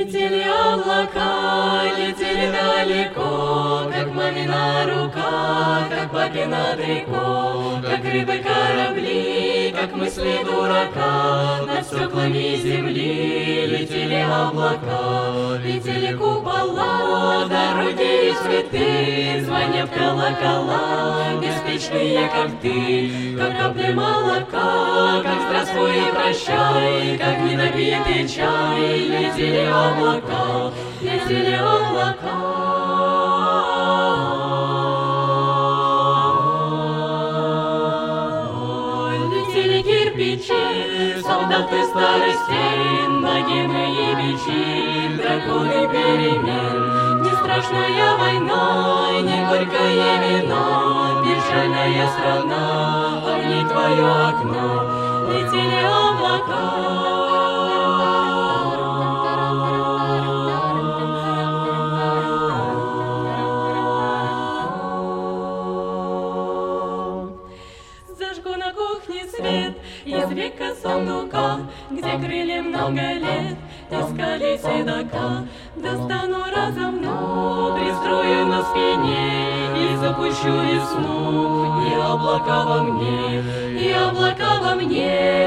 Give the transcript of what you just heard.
Летели облака, летели далеко, как мамина рука, как папина трико, как рыбы корабли, как мысли дурака. Над стеклами земли летели облака, летели купола, дороги и цветы, звонят колокола, беспечные, как ты, как капли молока, как здравствуй и прощай, как недопитый чай. Летели облака, летели облака. Летели кирпичи, солдаты старостей, богемы и бичи, драконы перемен. Не страшная война, не горькое вино, печальная страна, огни твое окно. Летели облака. Зажгу на кухне свет из века сундука, где крылья много лет искали седока. Достану разомну, пристрою на спине и запущу весну. И облака во мне, и облака во мне.